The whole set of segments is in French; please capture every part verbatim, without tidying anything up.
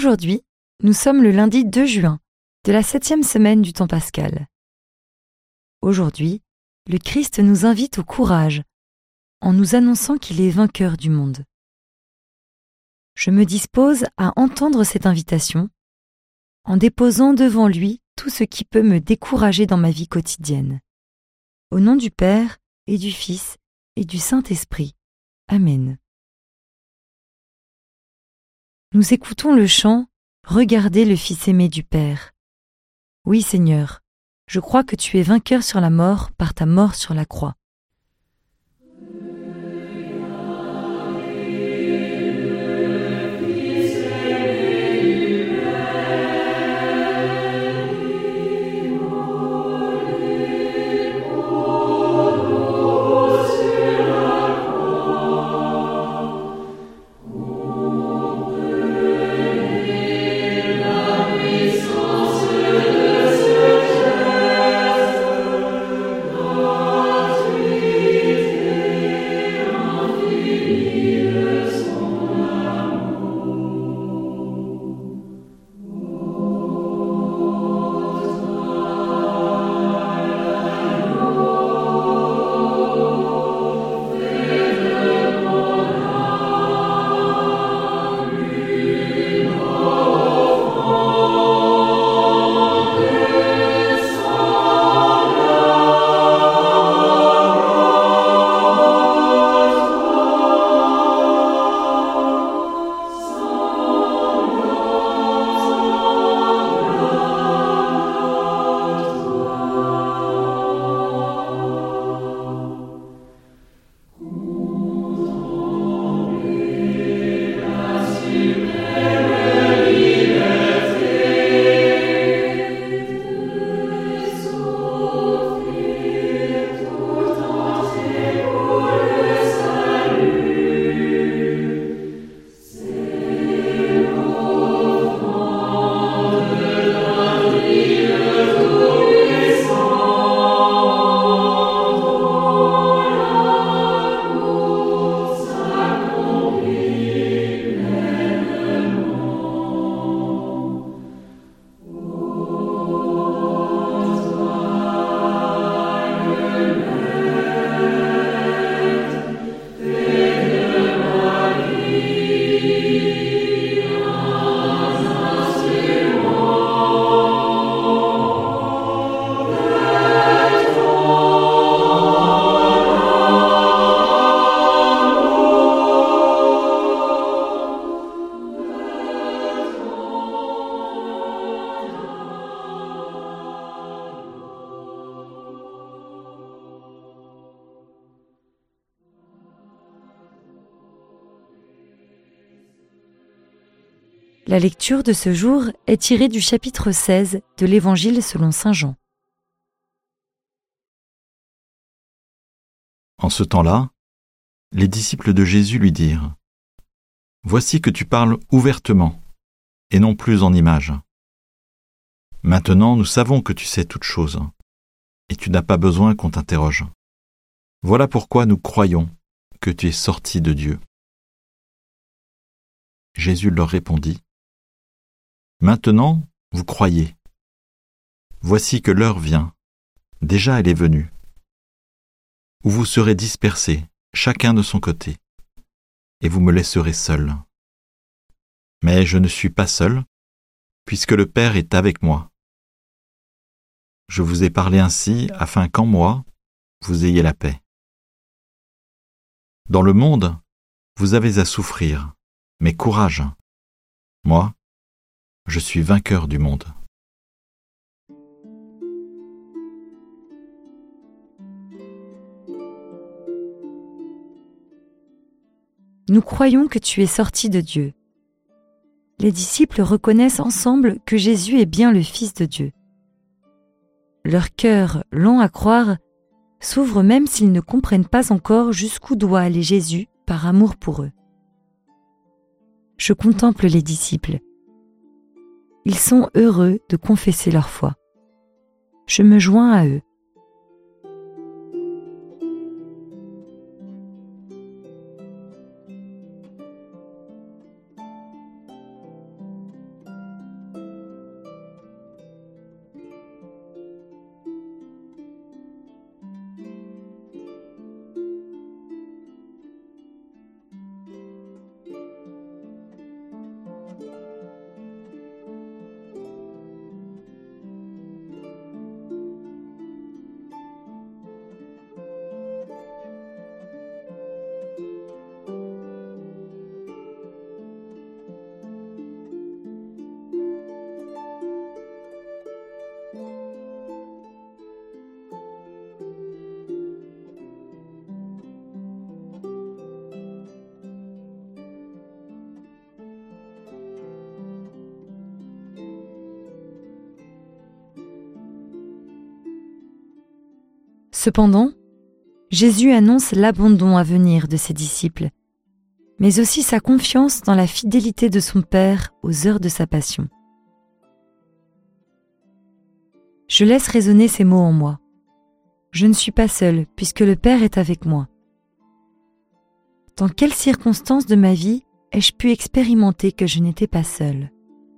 Aujourd'hui, nous sommes le lundi deux juin de la septième semaine du temps pascal. Aujourd'hui, le Christ nous invite au courage en nous annonçant qu'il est vainqueur du monde. Je me dispose à entendre cette invitation en déposant devant lui tout ce qui peut me décourager dans ma vie quotidienne. Au nom du Père et du Fils et du Saint-Esprit. Amen. Nous écoutons le chant « Regardez le Fils aimé du Père ». Oui, Seigneur, je crois que tu es vainqueur sur la mort par ta mort sur la croix. La lecture de ce jour est tirée du chapitre seize de l'Évangile selon saint Jean. En ce temps-là, les disciples de Jésus lui dirent : « Voici que tu parles ouvertement, et non plus en images. Maintenant, nous savons que tu sais toutes choses, et tu n'as pas besoin qu'on t'interroge. Voilà pourquoi nous croyons que tu es sorti de Dieu. » Jésus leur répondit : « Maintenant, vous croyez. Voici que l'heure vient, déjà elle est venue, où vous serez dispersés, chacun de son côté, et vous me laisserez seul. Mais je ne suis pas seul, puisque le Père est avec moi. Je vous ai parlé ainsi, afin qu'en moi, vous ayez la paix. Dans le monde, vous avez à souffrir, mais courage. Moi, je suis vainqueur du monde. » Nous croyons que tu es sorti de Dieu. Les disciples reconnaissent ensemble que Jésus est bien le Fils de Dieu. Leur cœur, lent à croire, s'ouvre même s'ils ne comprennent pas encore jusqu'où doit aller Jésus par amour pour eux. Je contemple les disciples. Ils sont heureux de confesser leur foi. Je me joins à eux. Cependant, Jésus annonce l'abandon à venir de ses disciples, mais aussi sa confiance dans la fidélité de son Père aux heures de sa passion. Je laisse résonner ces mots en moi. Je ne suis pas seul, puisque le Père est avec moi. Dans quelles circonstances de ma vie ai-je pu expérimenter que je n'étais pas seul ?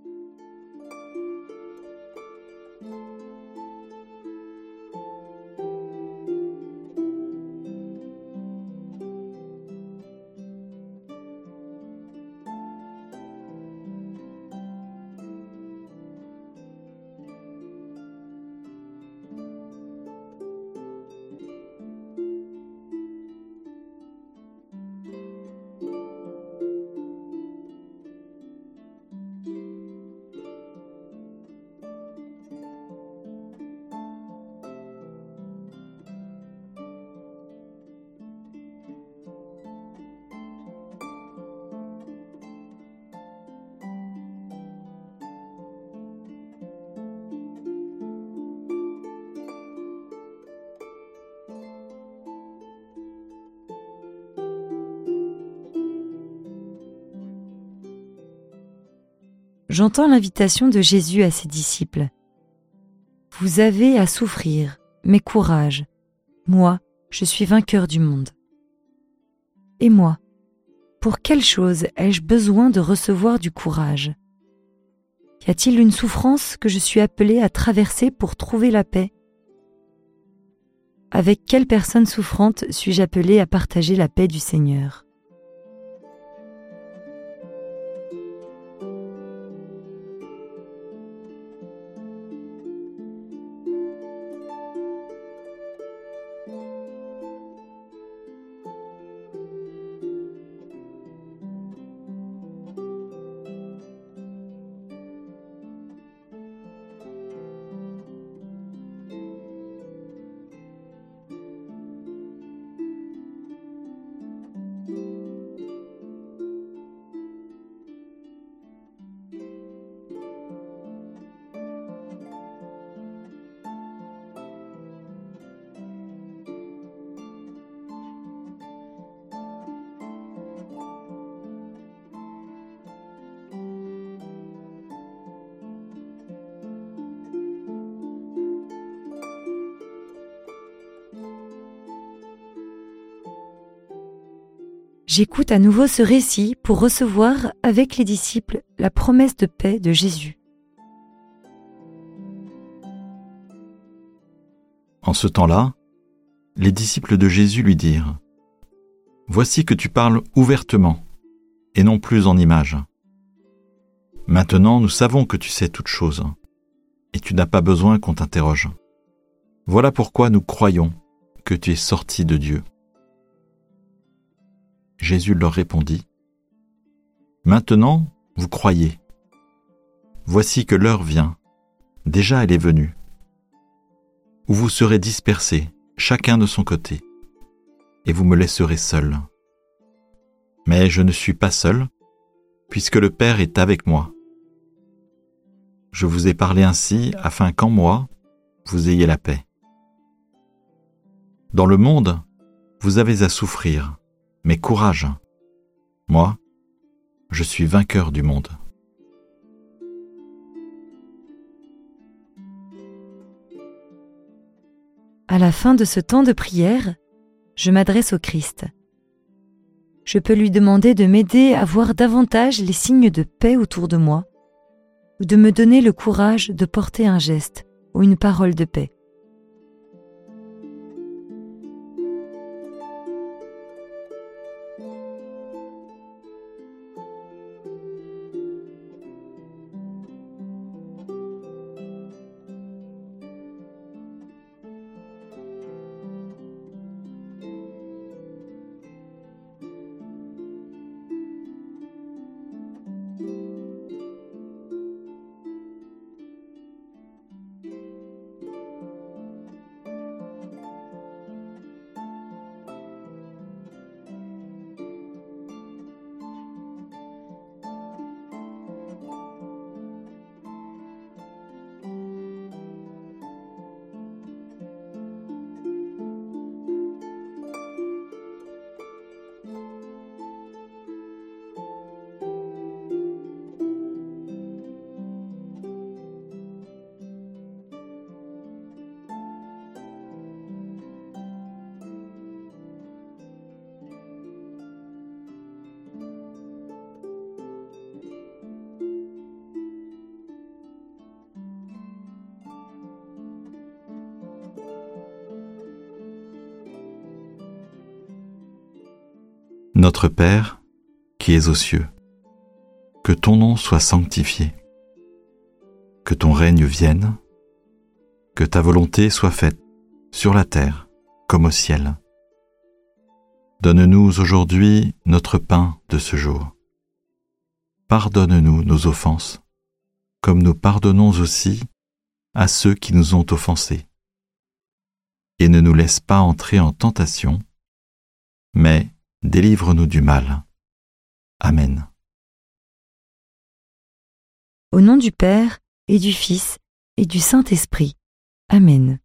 J'entends l'invitation de Jésus à ses disciples. Vous avez à souffrir, mais courage. Moi, je suis vainqueur du monde. Et moi, pour quelle chose ai-je besoin de recevoir du courage ? Y a-t-il une souffrance que je suis appelé à traverser pour trouver la paix ? Avec quelle personne souffrante suis-je appelé à partager la paix du Seigneur ? J'écoute à nouveau ce récit pour recevoir avec les disciples la promesse de paix de Jésus. En ce temps-là, les disciples de Jésus lui dirent : « Voici que tu parles ouvertement, et non plus en images. Maintenant, nous savons que tu sais toutes choses, et tu n'as pas besoin qu'on t'interroge. Voilà pourquoi nous croyons que tu es sorti de Dieu. » Jésus leur répondit : « Maintenant, vous croyez. Voici que l'heure vient, déjà elle est venue, où vous serez dispersés, chacun de son côté, et vous me laisserez seul. Mais je ne suis pas seul, puisque le Père est avec moi. Je vous ai parlé ainsi afin qu'en moi, vous ayez la paix. Dans le monde, vous avez à souffrir, mais courage. Moi, je suis vainqueur du monde. » À la fin de ce temps de prière, je m'adresse au Christ. Je peux lui demander de m'aider à voir davantage les signes de paix autour de moi, ou de me donner le courage de porter un geste ou une parole de paix. Notre Père, qui es aux cieux, que ton nom soit sanctifié, que ton règne vienne, que ta volonté soit faite sur la terre comme au ciel. Donne-nous aujourd'hui notre pain de ce jour. Pardonne-nous nos offenses, comme nous pardonnons aussi à ceux qui nous ont offensés. Et ne nous laisse pas entrer en tentation, mais délivre-nous du mal. Amen. Au nom du Père et du Fils et du Saint-Esprit. Amen.